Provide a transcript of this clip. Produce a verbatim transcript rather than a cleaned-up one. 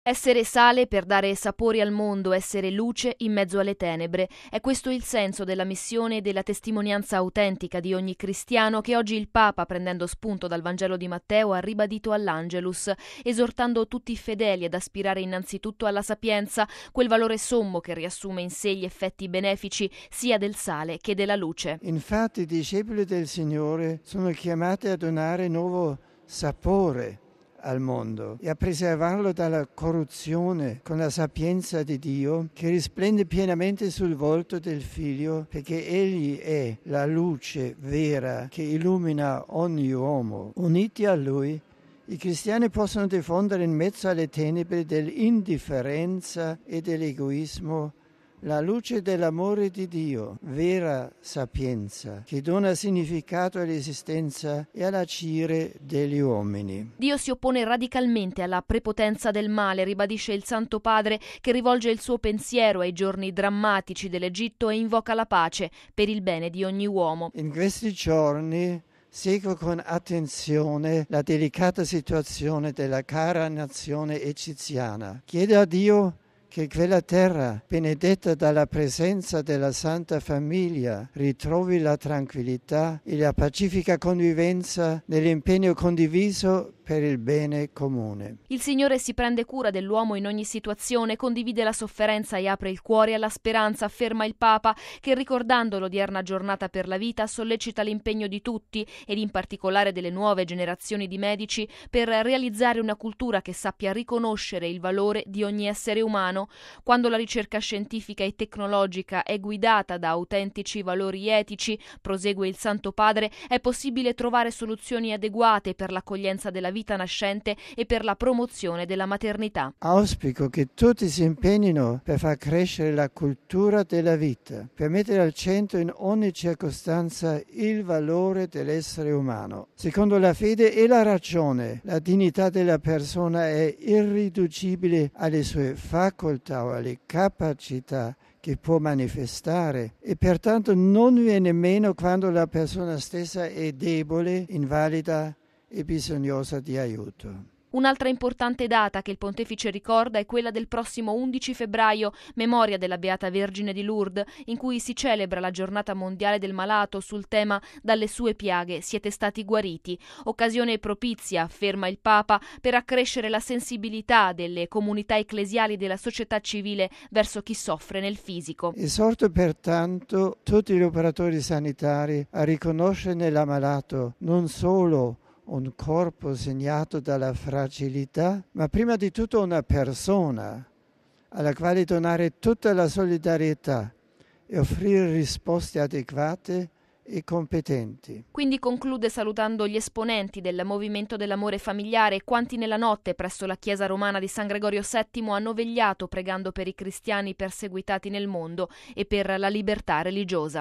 Essere sale per dare sapori al mondo, essere luce in mezzo alle tenebre. È questo il senso della missione e della testimonianza autentica di ogni cristiano che oggi il Papa, prendendo spunto dal Vangelo di Matteo, ha ribadito all'Angelus, esortando tutti i fedeli ad aspirare innanzitutto alla sapienza, quel valore sommo che riassume in sé gli effetti benefici sia del sale che della luce. Infatti i discepoli del Signore sono chiamati a donare nuovo sapore al mondo e a preservarlo dalla corruzione con la sapienza di Dio che risplende pienamente sul volto del Figlio, perché Egli è la luce vera che illumina ogni uomo. Uniti a Lui, i cristiani possono diffondere in mezzo alle tenebre dell'indifferenza e dell'egoismo la luce dell'amore di Dio, vera sapienza, che dona significato all'esistenza e all'agire degli uomini. Dio si oppone radicalmente alla prepotenza del male, ribadisce il Santo Padre, che rivolge il suo pensiero ai giorni drammatici dell'Egitto e invoca la pace per il bene di ogni uomo. In questi giorni seguo con attenzione la delicata situazione della cara nazione egiziana. Chiedo a Dio che quella terra, benedetta dalla presenza della Santa Famiglia, ritrovi la tranquillità e la pacifica convivenza nell'impegno condiviso per il bene comune. Il Signore si prende cura dell'uomo in ogni situazione, condivide la sofferenza e apre il cuore alla speranza, afferma il Papa, che ricordando l'odierna giornata per la vita sollecita l'impegno di tutti ed in particolare delle nuove generazioni di medici per realizzare una cultura che sappia riconoscere il valore di ogni essere umano. Quando la ricerca scientifica e tecnologica è guidata da autentici valori etici, prosegue il Santo Padre, è possibile trovare soluzioni adeguate per l'accoglienza della vita nascente e per la promozione della maternità. Auspico che tutti si impegnino per far crescere la cultura della vita, per mettere al centro in ogni circostanza il valore dell'essere umano. Secondo la fede e la ragione, la dignità della persona è irriducibile alle sue facoltà o alle capacità che può manifestare e pertanto non viene meno quando la persona stessa è debole, invalida e bisognosa di aiuto. Un'altra importante data che il Pontefice ricorda è quella del prossimo undici febbraio, memoria della Beata Vergine di Lourdes, in cui si celebra la giornata mondiale del malato sul tema «Dalle sue piaghe siete stati guariti», occasione propizia, afferma il Papa, per accrescere la sensibilità delle comunità ecclesiali e della società civile verso chi soffre nel fisico. Esorto pertanto tutti gli operatori sanitari a riconoscere nell'ammalato non solo un corpo segnato dalla fragilità, ma prima di tutto una persona alla quale donare tutta la solidarietà e offrire risposte adeguate e competenti. Quindi conclude salutando gli esponenti del movimento dell'amore familiare, quanti nella notte presso la chiesa romana di San Gregorio settimo hanno vegliato pregando per i cristiani perseguitati nel mondo e per la libertà religiosa.